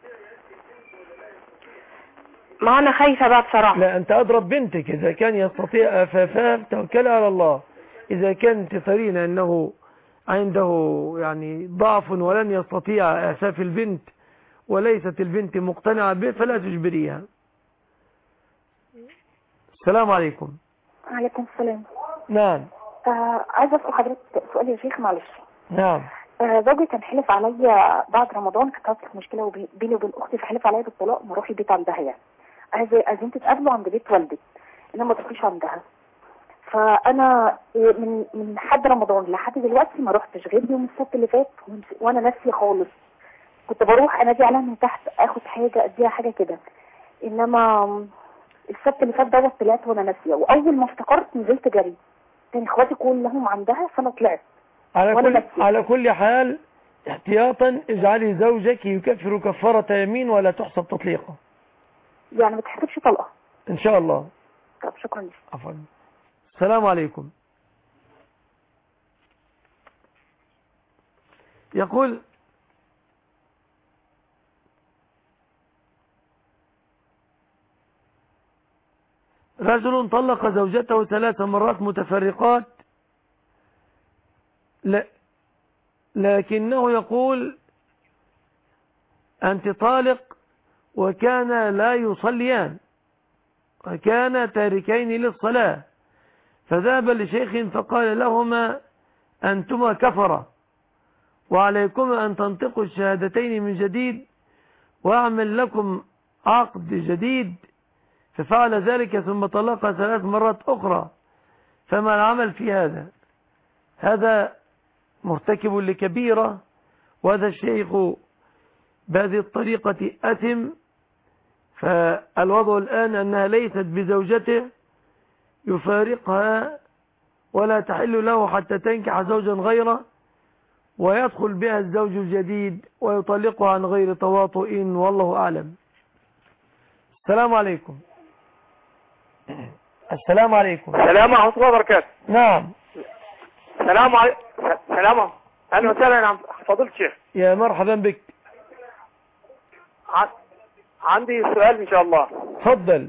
ما أنا خايفة بقى بصراحة. لا، أنت أضرب بنتك إذا كان يستطيع أفافا توكل على الله. إذا كانت ترين أنه عنده يعني ضعف ولن يستطيع أفاف البنت وليست البنت مقتنعة به فلا تجبريها. السلام عليكم. عليكم السلام. نعم. عايزة أسأل حضرتك سؤال يا شيخ معلش. نعم. زوجي كان حلف عليا بعد رمضان، كانت حصلت مشكلة بيني وبين أختي، فحلف عليا بالطلاق ما اروح البيت عندها يعني. عايزين تتقابلوا عند بيت والدي، إنما ما تروحيش عندها. فانا من حد رمضان لحد دلوقتي ما روحتش غير يوم السبت اللي فات، وانا ناسيه خالص. كنت بروح انادي عليها من تحت اخد حاجه اديها حاجه كده، انما السبت اللي فات دوت طلعت وانا ناسيه، واول ما افتكرت نزلت جري. كان اخواتي كلهم عندها فانا طلعت. على كل حال احتياطا اجعلي زوجك يكفر كفاره يمين ولا تحسب تطليقه. يعني ما تحسبش طلقه ان شاء الله. طب شكرا لك. عفوا. السلام عليكم. يقول: رجل طلق زوجته 3 مرات متفرقات، لكنه يقول: أنت طالق، وكان لا يصليان وكان تاركين للصلاة، فذهب لشيخ فقال لهما: أنتما كفرة وعليكما أن تنطقوا الشهادتين من جديد وأعمل لكم عقد جديد. ففعل ذلك ثم طلقها 3 مرات أخرى. فما العمل في هذا؟ هذا مرتكب لكبيرة، وهذا الشيخ بهذه الطريقة أثم. فالوضع الآن أنها ليست بزوجته، يفارقها ولا تحل له حتى تنكح زوجا غيره، ويدخل بها الزوج الجديد ويطلقها عن غير تواطؤ، والله أعلم. السلام عليكم. السلام عليكم. السلام ورحمة الله وبركاته. نعم. السلام عليكم. سلام. أهلا وسهلا يا فضيلة الشيخ. يا مرحبا بك. عندي سؤال إن شاء الله. تفضل.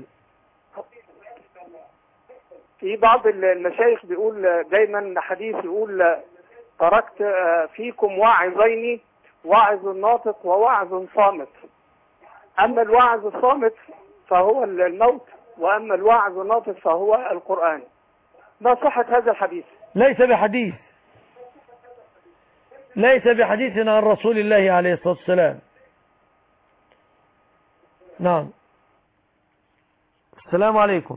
في بعض المشايخ بيقول دايما حديث يقول: تركت فيكم واعظين، واعظ ناطق وواعظ صامت. أما الواعظ الصامت فهو الموت، وأما الواعظ الناطق فهو القرآن. ما صحة هذا الحديث؟ ليس بحديث عن رسول الله عليه الصلاة والسلام. نعم. السلام عليكم.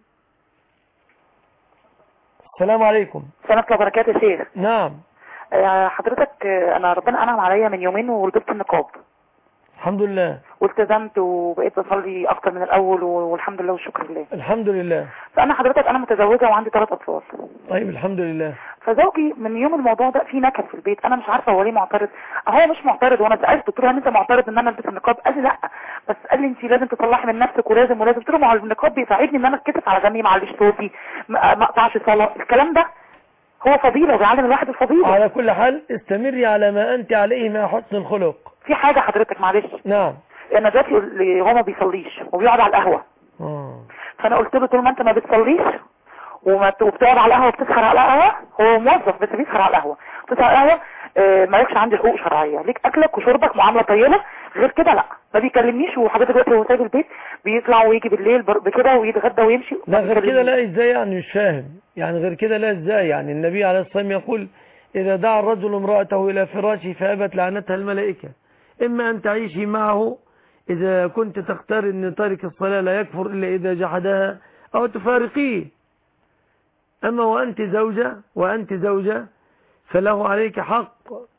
السلام عليكم. السلام عليكم وبركاته يا شيخ. نعم. حضرتك انا ربنا انعم عليا من يومين ولبست النقاب. الحمد لله. والتزمت وبقيت بصلي اكتر من الاول والحمد لله والشكر لله. الحمد لله. فانا حضرتك انا متزوجه وعندي 3 اطفال. طيب الحمد لله. فزوجي من يوم الموضوع ده في نكد في البيت، انا مش عارفه هو ليه معترض. هو مش معترض، وانا سالته قلت له انت معترض ان انا البس النقاب؟ قال لي لا، بس قال لي انت لازم تصلحي من نفسك ولازم قلت له ما هو النقاب بيساعدني ان انا اتكسف على جنبي، ما اعليش صوتي، ما اقطعش صلاه. الكلام ده هو فضيله وبيعلم الواحد الفضيله. على كل حال استمري على ما انت عليه مع حسن الخلق. في حاجه حضرتك معلش. نعم. انا دلوقتي هو ما بيصليش وبيقعد على القهوه. فانا قلت له طول ما انت ما بتصليش وبتقعد على القهوه وبتسهر على القهوه، هو موظف بس بيسهر على القهوه، بتسهر على القهوه مالكش عندي حقوق شرعيه، ليك اكلك وشربك معامله طيبه، غير كده لا ما بيكلمنيش. وحضرتك دلوقتي هو سايب البيت بيطلع ويجي بالليل بكده ويتغدى ويمشي. لا غير كده لا ازاي يعني؟ مش فاهم يعني غير كده لا ازاي يعني؟ النبي عليه الصلاه والسلام يقول اذا دعا الرجل امراته الى فراشه فابت لعنتها الملائكه. اما ان تعيشي معه اذا كنت تختار ان تارك الصلاه لا يكفر الا اذا جحدها، او تفارقيه. اما وانت زوجه فله عليك حق،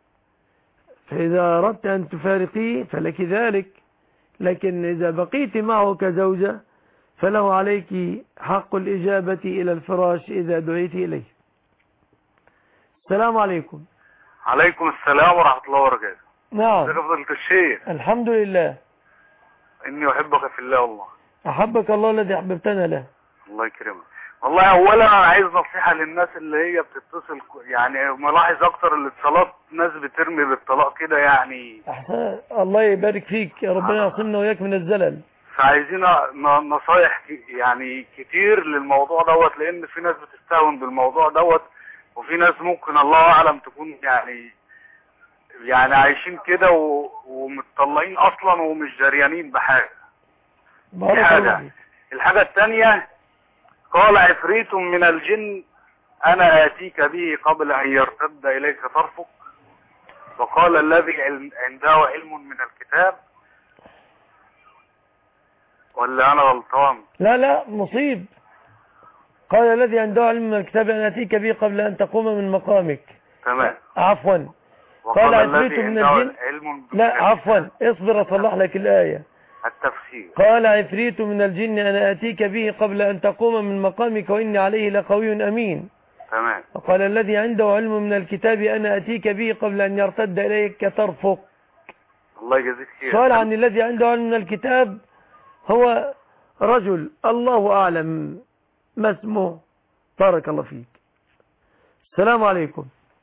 فإذا أردت أن تفارقيه فلك ذلك، لكن إذا بقيت معه كزوجة فله عليك حق الإجابة إلى الفراش إذا دعيت إليه. السلام عليكم. عليكم السلام ورحمة الله وبركاته. نعم. ازيك يا فضيلة الشيخ؟ الحمد لله. إني أحبك في الله والله. أحبك الله الذي أحببتنا له. الله يكرمك. والله أولا أنا عايز نصيحة للناس اللي هي بتتصل، يعني ملاحظ أكتر الاتصالات ناس بترمي بالطلاق كده يعني. أحسن. الله يبارك فيك، يا ربنا يعصمنا وياك من الزلل. فعايزين نصايح يعني كتير للموضوع دوت، لأن في ناس بتستهون بالموضوع دوت، وفي ناس ممكن الله أعلم تكون يعني عايشين كده ومتطلقين أصلا ومش جريانين بحاجة. دي حاجة. الحاجة الثانية، قال عفريت من الجن أنا آتيك به قبل أن يرتد إليك طرفك، وقال الذي عنده علم من الكتاب. ولا أنا غلطان؟ لا مصيب. قال الذي عنده علم من الكتاب أنا آتيك به قبل أن تقوم من مقامك. تمام. عفوا. قال عفريت من الجن. لا عفوا، اصبر أصلح لك الآية. التفسير. قال عفريت من الجن أنا آتيك به قبل أن تقوم من مقامك وإني عليه لقوي أمين. تمام. وقال الذي عنده علم من الكتاب أنا آتيك به قبل أن يرتد إليك طرفك. الله يجزيك خير. سؤال عن الذي عنده علم من الكتاب، هو رجل الله أعلم ما اسمه. بارك الله فيك. السلام عليكم.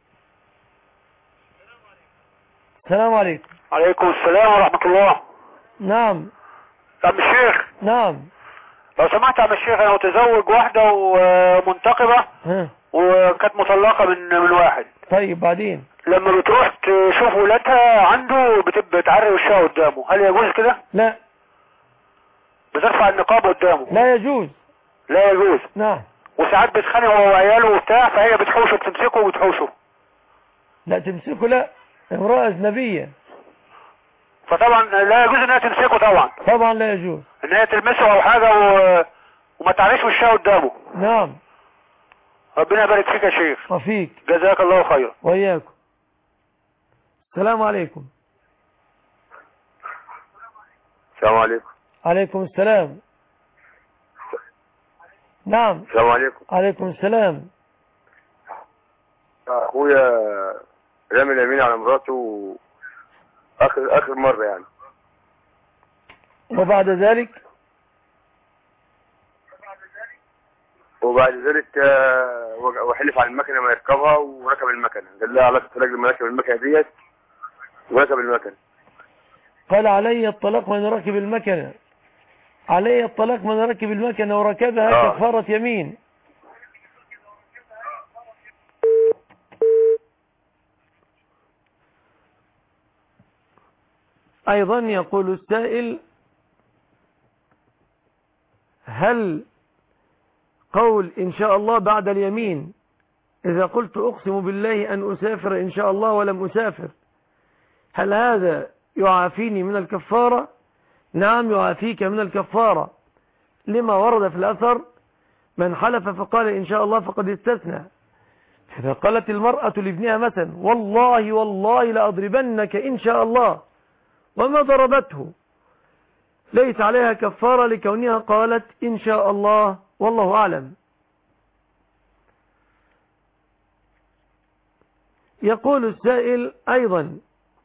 السلام عليكم. عليكم السلام ورحمة الله. نعم. عم الشيخ. نعم. لو سمحت يا عم الشيخ، انا متزوج واحدة ومنتقبة وكانت مطلقة من واحد. طيب بعدين لما بتروح تشوف ولادها عنده بتبقى تعري وشها قدامه، هل يجوز كده؟ لا. بترفع النقاب قدامه؟ لا يجوز. لا يجوز. نعم. وساعات بتخانق هو وعياله وبتاع، فهي بتحوشه بتمسكه وبتحوشه. لا تمسكه، لا، امرأة أجنبية. فطبعا لا يجوز انها تمسكه طبعا. طبعا لا يجوز ان هي تلمسه او حاجة وما تعريش وشها قدامه. نعم. ربنا يبارك فيك يا شيخ. وفيك. جزاك الله خيرا. وإياكم. السلام عليكم. السلام عليكم. عليكم السلام. نعم. السلام عليكم. عليكم السلام. اخويا رامي اليمين على مراته اخر مرة يعني. وبعد ذلك وحلف على المكنة ما يركبها وركب المكنة، قال لها علاقة رجل ما ركب المكنة ديت وركب المكنة. قال علي الطلاق من ركب المكنة، علي الطلاق من ركب المكنة وركبها كفارة يمين. أيضا يقول السائل: هل قول إن شاء الله بعد اليمين إذا قلت أقسم بالله أن أسافر إن شاء الله ولم أسافر، هل هذا يعافيني من الكفارة؟ نعم يعافيك من الكفارة، لما ورد في الأثر: من حلف فقال إن شاء الله فقد استثنى. إذا قالت المرأة لابنها مثلا: والله لأضربنك إن شاء الله، وما ضربته، ليس عليها كفارة لكونها قالت إن شاء الله والله أعلم. يقول السائل أيضا: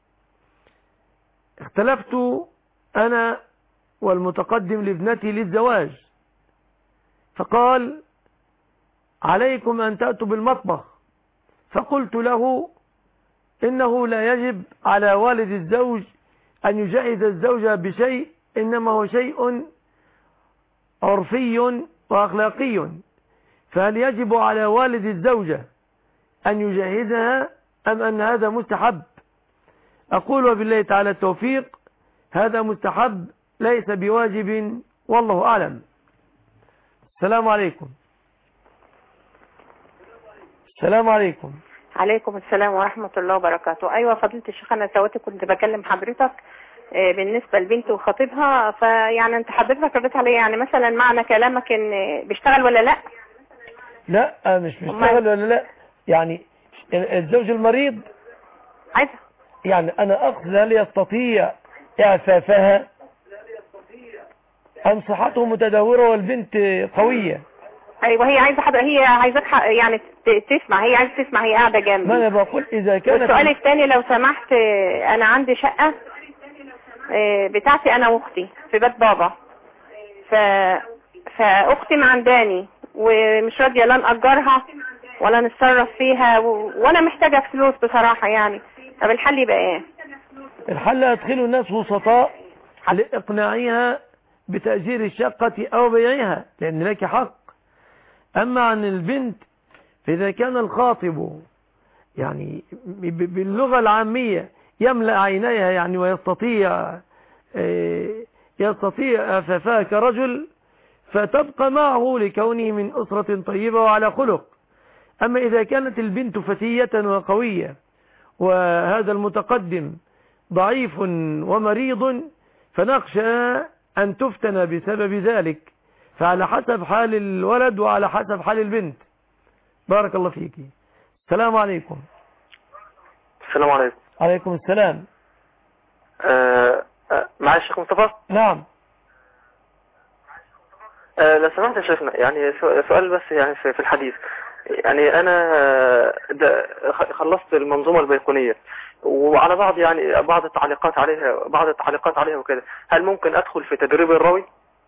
اختلفت أنا والمتقدم لابنتي للزواج، فقال عليكم أن تأتوا بالمطبخ، فقلت له إنه لا يجب على والد الزوج أن يجهز الزوجة بشيء، إنما هو شيء عرفي وأخلاقي، فهل يجب على والد الزوجة أن يجهزها أم أن هذا مستحب؟ أقول وبالله تعالى التوفيق، هذا مستحب ليس بواجب والله أعلم. السلام عليكم. السلام عليكم. عليكم السلام ورحمة الله وبركاته. أيوة فضيلة الشيخ، أنا سواتي كنت بكلم حضرتك بالنسبة لبنتي وخطيبها، فيعني أنت حضرتك رديت عليا، يعني مثلا معنى كلامك إن بيشتغل ولا لا؟ لا مش بيشتغل ولا لا، يعني الزوج المريض عايزة، يعني أنا أقصد هل يستطيع إعفافها أم صحته متدهورة والبنت قوية؟ ايوه هي عايزه هي عايزاك يعني تسمع، هي عايزه تسمع، هي قاعده جنبي. ما انا بقول اذا كانت. والسؤال الثاني لو سمحت، انا عندي شقه بتاعتي انا واختي في بيت بابا، فاختي معنداني ومش راضيه لا نأجرها ولا نتصرف فيها وانا محتاجه فلوس بصراحه يعني. طب الحل يبقى ايه؟ الحل يدخلوا الناس وسطاء لاقناعها بتأجير الشقة او بيعها، لان لك حق. أما عن البنت فإذا كان الخاطب يعني باللغة العامية يملأ عينيها يعني ويستطيع أفافها كرجل، فتبقى معه لكونه من أسرة طيبة وعلى خلق. أما إذا كانت البنت فتية وقوية وهذا المتقدم ضعيف ومريض، فنخشى أن تفتن بسبب ذلك، فعلى حسب حال الولد وعلى حسب حال البنت. بارك الله فيك. السلام عليكم. السلام عليكم. عليكم السلام. معي الشيخ مصطفى. نعم. لو سمحت يا شيخنا، يعني سؤال بس يعني في الحديث، يعني أنا خلصت المنظومة البيقونية وعلى بعض التعليقات عليها وكده، هل ممكن أدخل في تدريب الراوي؟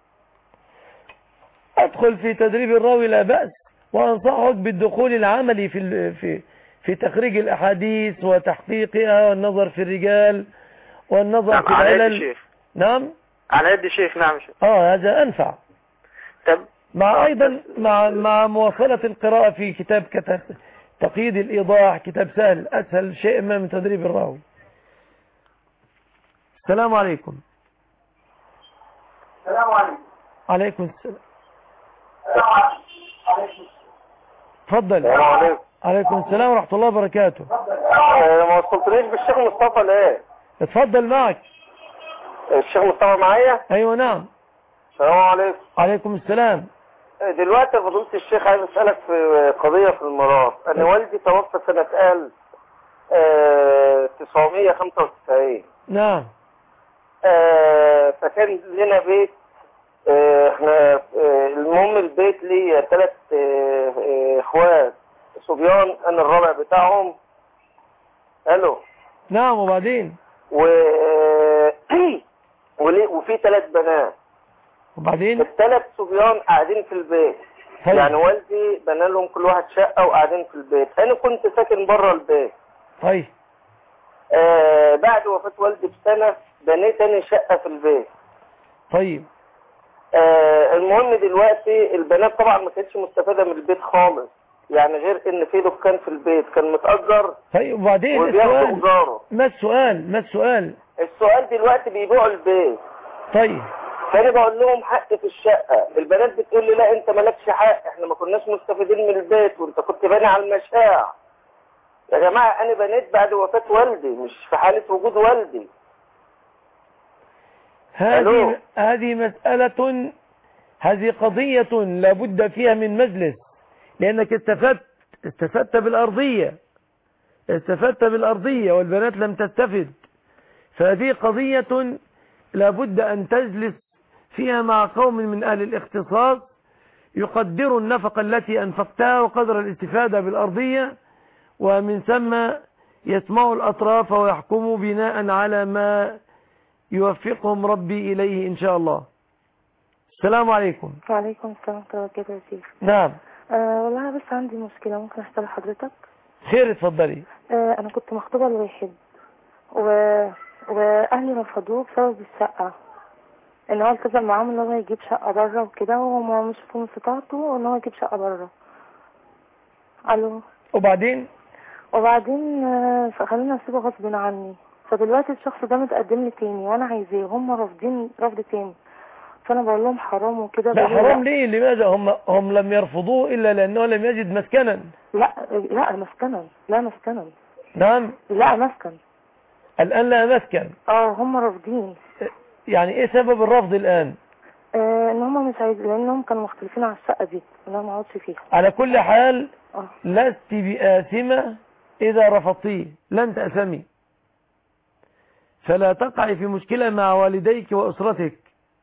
أدخل في تدريب الراوي لا بأس، وأنصحك بالدخول العملي في تخريج الأحاديث وتحقيقها والنظر في الرجال والنظر في العلل. نعم على يد الشيخ. نعم شيخ. هذا أنفع. طب مع أيضا مع مواصلة القراءة في كتاب تقييد الإيضاح، كتاب سهل أسهل شيء ما من تدريب الراوي. السلام عليكم. السلام عليكم. عليكم السلام. تفضل. السلام عليكم. عليكم السلام ورحمة الله وبركاته. ما وصلتنيش بالشيخ مصطفى ليه؟ اتفضل معك. الشيخ مصطفى معايا؟ ايوه نعم. السلام عليكم. عليكم السلام. دلوقتي يا فضيلة الشيخ عايز اسألك في قضية في الميراث. انا والدي توفى سنة 1995. نعم. فكان لنا بيت، احنا المهم البيت لي 3 اخوات صبيان، انا الرابع بتاعهم. الو. نعم. وبعدين وفي 3 بنات. وبعدين ال3 صبيان قاعدين في البيت. طيب. يعني والدي بنى لهم كل واحد شقة وقاعدين في البيت، انا كنت ساكن بره البيت. طيب. بعد وفاة والدي بسنة بنيت انا شقة في البيت. طيب. المهم دلوقتي البنات طبعا ما كانتش مستفادة من البيت خالص، يعني غير ان في دكان في البيت كان متأجر. طيب وبعدين ما السؤال؟ السؤال دلوقتي بيبيعوا البيت. طيب. فانا بقول لهم حق في الشقة، البنات بتقول لي لا انت مالكش حق، احنا ما كناش مستفيدين من البيت وانت كنت باني على المشاع. يا جماعة انا بنيت بعد وفاة والدي مش في حالة وجود والدي. هذه مسألة، هذه قضية لابد فيها من مجلس، لأنك استفدت بالأرضية والبنات لم تستفد، فهذه قضية لابد أن تجلس فيها مع قوم من أهل الاختصاص يقدروا النفقة التي أنفقتها وقدر الاستفادة بالأرضية، ومن ثم يسمعوا الأطراف ويحكموا بناء على ما يوفقهم ربي إليه إن شاء الله. السلام عليكم. وعليكم السلام ورحمة الله وبركاته يا شيخ. نعم. والله أنا بس عندي مشكلة، ممكن أحكي لحضرتك؟ خير اتفضلي. أنا كنت مخطوبة لواحد وأهلي رفضوه بسبب الشقة، إن هو التزم معاهم إن هو يجيب شقة بره وكده، وهو مش في استطاعته إن هو يجيب شقة بره. ألو. وبعدين فخلينا نسيبه غصب عني. فدلوقتي الشخص ده متقدم لي تاني وأنا عايزاه، هم رافضين رفض تاني. فأنا بقول لهم حرام وكده. لا حرام ليه؟ لماذا هم لم يرفضوه إلا لأنه لم يجد مسكنا؟ لا مسكنا. لا مسكنا. نعم. لا مسكن. الآن لا مسكن. هم رافضين. يعني ايه سبب الرفض الآن؟ ان هم مش عايزين، لانهم كانوا مختلفين على الشقة دي، انا ما اقعدش فيها. على كل حال لست بآثمة إذا رفضتيه، لن تأثمي، فلا تقعي في مشكلة مع والديك وأسرتك،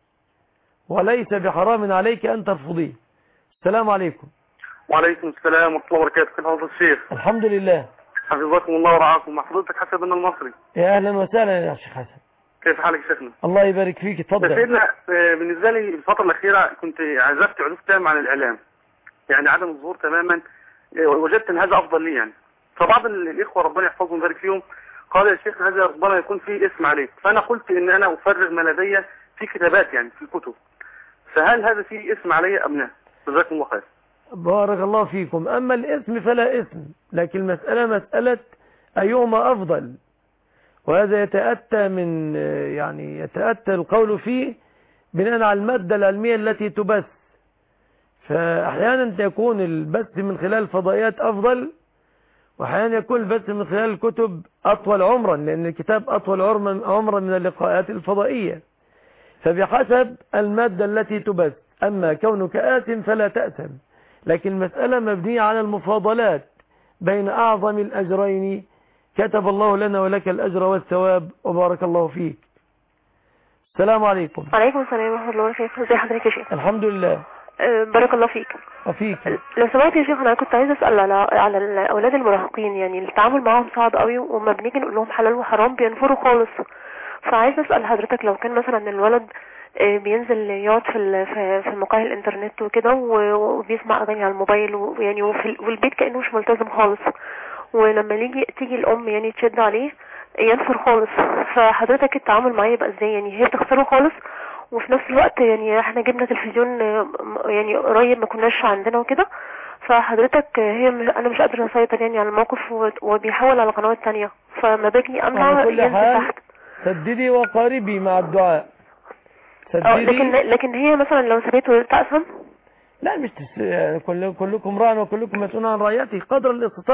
وليس بحرام عليك أن ترفضيه. السلام عليكم. وعليكم السلام ورحمة الله وبركاته. كيف حضرتك الشيخ؟ الحمد لله. حفظكم الله ورعاكم. مع حضرتك حسن بن المصري. يا أهلا وسهلا يا شيخ حسن. كيف حالك يا شيخنا؟ الله يبارك فيك. اتفضل. سيدنا، بالنسبة لي الفترة الأخيرة كنت عزفت عزوف تام عن الإعلام، يعني عدم الظهور تماما. وجدت أن هذا أفضل لي يعني. فبعض الإخوة ربنا يحفظهم ويبارك فيهم قال يا شيخ هذا ربما يكون فيه اسم عليك، فأنا قلت إن أنا أفرغ ما لدي في كتابات يعني في الكتب، فهل هذا فيه اسم علي أم لا؟ جزاكم الله خير. بارك الله فيكم. أما الاسم فلا اسم، لكن المسألة مسألة أيهما أفضل، وهذا يتأتى من يتأتى القول فيه بناء على المادة العلمية التي تبث. فأحيانا يكون البث من خلال الفضائيات أفضل، وأحيانا يكون البث من خلال الكتب أطول عمرا، لأن الكتاب أطول عمرا من اللقاءات الفضائية، فبحسب المادة التي تبث. أما كونك آثم فلا تأثم، لكن المسألة مبنية على المفاضلات بين أعظم الأجرين. كتب الله لنا ولك الأجر والثواب وبارك الله فيك. السلام عليكم. وعليكم السلام ورحمة الله وبركاته. ازي حضرتك يا شيخ؟ الحمد لله. بارك الله فيك. وفيك. لو سمحت يا شيخ، انا كنت عايزه اسال على الاولاد المراهقين، يعني التعامل معاهم صعب قوي، وما بنيجي نقول لهم حلال وحرام بينفروا خالص. فعايزه اسال حضرتك لو كان مثلا الولد بينزل يقعد في مقاهي الانترنت وكده وبيسمع اغاني على الموبايل، ويعني والبيت كانه مش ملتزم خالص، ولما تيجي الام يعني تشد عليه ينفر خالص، فحضرتك التعامل معاه يبقى ازاي؟ يعني هي بتخسره خالص، وفي نفس الوقت يعني احنا جبنا تلفزيون يعني قريب ما كناش عندنا وكده، فحضرتك انا مش قادره اسيطر يعني على الموقف، وبيحاول على قنوات تانية، فما باجي امنع ينزل تحت. سددي وقاربي مع الدعاء. لكن هي مثلا لو سابته تأثم؟ لا مش كلكم راع وكلكم مسؤول عن رعيته، قدر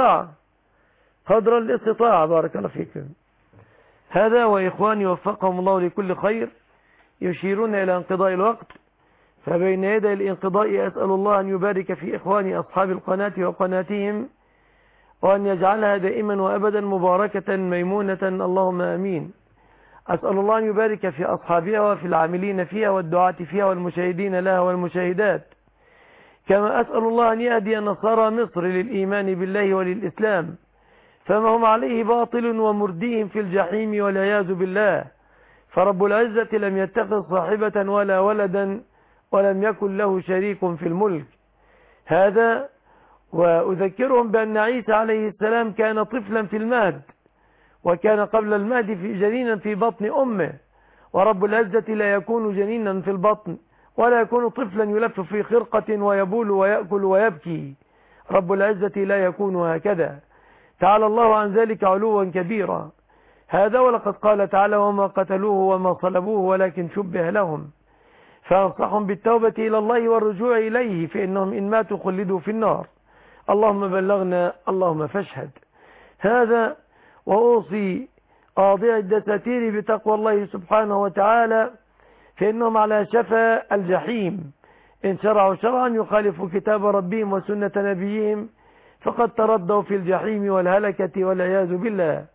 الاستطاعة. بارك الله فيكم. هذا وإخواني وفقهم الله لكل خير يشيرون إلى انقضاء الوقت، فبين يدي الانقضاء أسأل الله أن يبارك في إخواني أصحاب القناة وقناتهم، وأن يجعلها دائما وأبدا مباركة ميمونة، اللهم آمين. أسأل الله أن يبارك في أصحابها وفي العاملين فيها والدعاة فيها والمشاهدين لها والمشاهدات، كما أسأل الله أن يهدي نصارى مصر للإيمان بالله وللإسلام، فما هم عليه باطل ومرديهم في الجحيم والعياذ بالله. فرب العزة لم يتخذ صاحبة ولا ولدا ولم يكن له شريك في الملك. هذا وأذكرهم بأن عيسى عليه السلام كان طفلا في المهد، وكان قبل المهد في جنينا في بطن أمه، ورب العزة لا يكون جنينا في البطن ولا يكون طفلا يلف في خرقة ويبول ويأكل ويبكي. رب العزة لا يكون هكذا، تعالى الله عن ذلك علوا كبيرا. هذا ولقد قال تعالى وما قتلوه وما صلبوه ولكن شبه لهم. فأنصحهم بالتوبة إلى الله والرجوع إليه، فإنهم إن ماتوا خلدوا في النار. اللهم بلغنا، اللهم فاشهد. هذا وأوصي قاضي الدساتير بتقوى الله سبحانه وتعالى، فإنهم على شفا الجحيم إن شرعوا شرعا يخالف كتاب ربهم وسنة نبيهم، فقد تردوا في الجحيم والهلكة والعياذ بالله.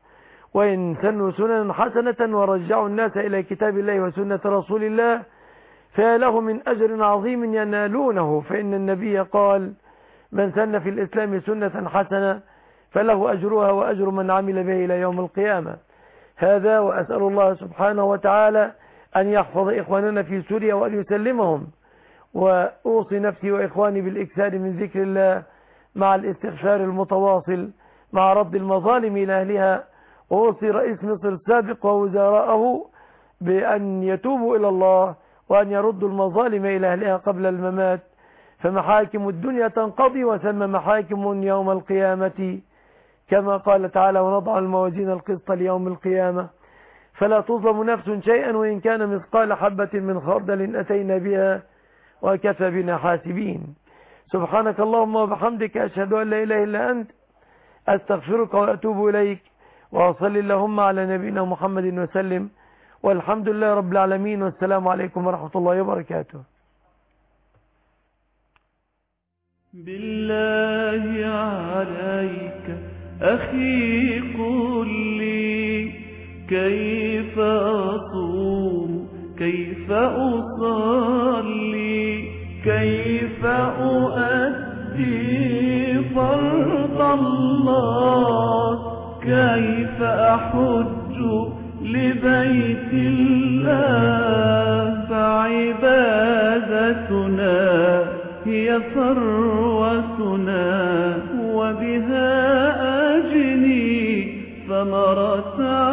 وإن سنوا سننا حسنة ورجعوا الناس إلى كتاب الله وسنة رسول الله فله من أجر عظيم ينالونه، فإن النبي قال: من سن في الإسلام سنة حسنة فله أجرها وأجر من عمل به إلى يوم القيامة. هذا، وأسأل الله سبحانه وتعالى أن يحفظ إخواننا في سوريا وأن يسلمهم. وأوصي نفسي وإخواني بالإكثار من ذكر الله مع الاستغفار المتواصل مع رد المظالم إلى أهلها. وأوصي رئيس مصر السابق ووزراءه بأن يتوبوا إلى الله وأن يردوا المظالم إلى أهلها قبل الممات، فمحاكم الدنيا تنقضي وثم محاكم يوم القيامة، كما قال تعالى: ونضع الموازين القسط ليوم القيامة فلا تظلم نفس شيئا وإن كان مثقال حبة من خردل أتينا بها وكفى بنا حاسبين. سبحانك اللهم وبحمدك، أشهد أن لا إله إلا أنت، أستغفرك وأتوب إليك، وصل اللهم على نبينا محمد وسلم، والحمد لله رب العالمين، والسلام عليكم ورحمة الله وبركاته. بالله عليك أخي قل لي كيف أصوم كيف أصلي كيف أؤدي فرض الله كيف أحج لبيت الله فعبادتنا هي ثروتنا وبها أجني ثمرة